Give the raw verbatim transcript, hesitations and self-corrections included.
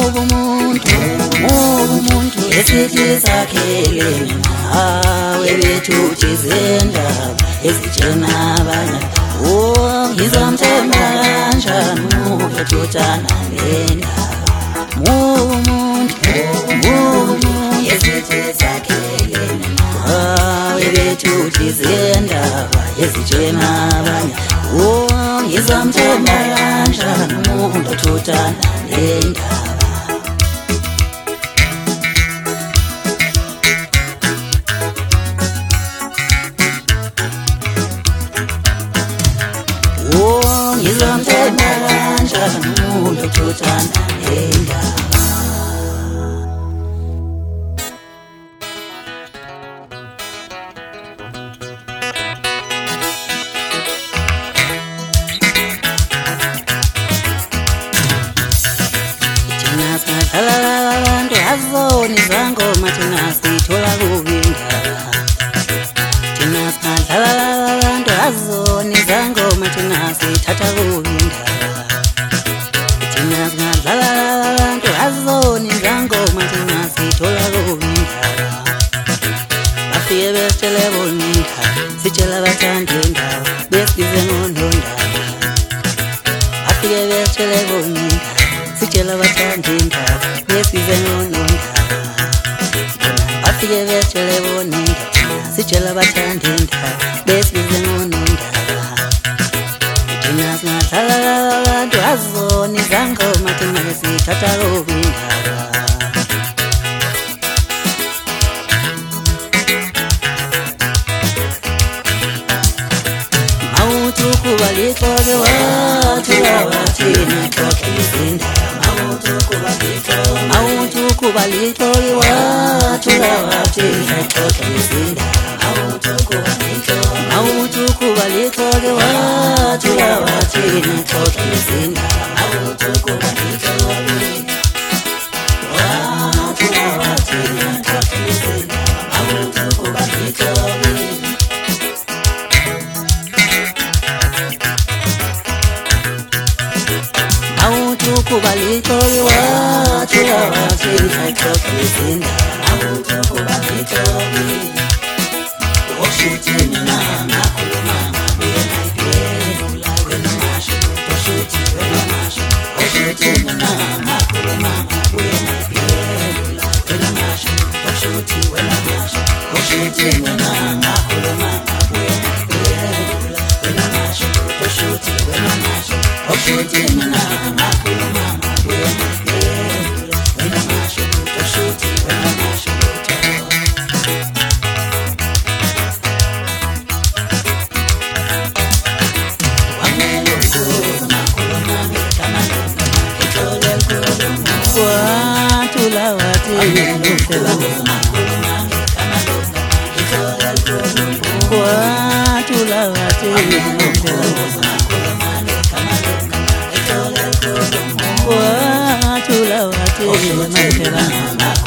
ubumuntu ubumuntu esithi sakhelene nawe bethuthi zendaba ezitshena abanye oh ngizamthemba kanjani ubethuthana nendaba ubumuntu ubumuntu esithi sakhelene nawe bethuthi zendaba ezitshena abanye oh ngizamthemba kanjani ubethuthana nendaba ngizamthemba kanjani umuntu othuthana nendaba thina sidlala abantu azoni zangoma thina sithola kubindaba thina sidlala abantu azoni zangoma thina sithatha kubindaba thina sidlala abantu azoni zangoma thina sithola kubindaba bafike besitshele bonindaba sitshela abathanda indaba besibize ngonondaba bafike besitshele bonindaba sitshela abathanda indaba besibize ngonondaba bafike besitshele bonindaba sitshela abathanda indaba besibize ngonondaba thina singadlala abantu azoni zangoma thina sithatha kubindaba mawuthi kuba litlole wathula wathina xoxa izindaba mawuthi kuba litlole wathula wathina xoxa izindaba mawuthi kuba litlole wathula wathina xoxa izindaba mawuthi kuba litlole wathula wathina xoxa izindaba mawuthi kuba litlole kuba litlole wathula wathina xoxa izindaba mawuthi kuba litlole oshuthi mina ngakhuluma ngabuye ngayiphendula wena masho oshuthi wena masho oshuthi mina ngakhuluma ngabuye ngayiphendula wena masho oshuthi wena masho oshuthi mina ngakhuluma ngabuye ngayiphendula wena masho oshuthi wena masho oshuthi mina ngakhuluma ngabuye ngayiphendula wena masho oshuthi wena masho wathula wathina wathula wathina wathula wathina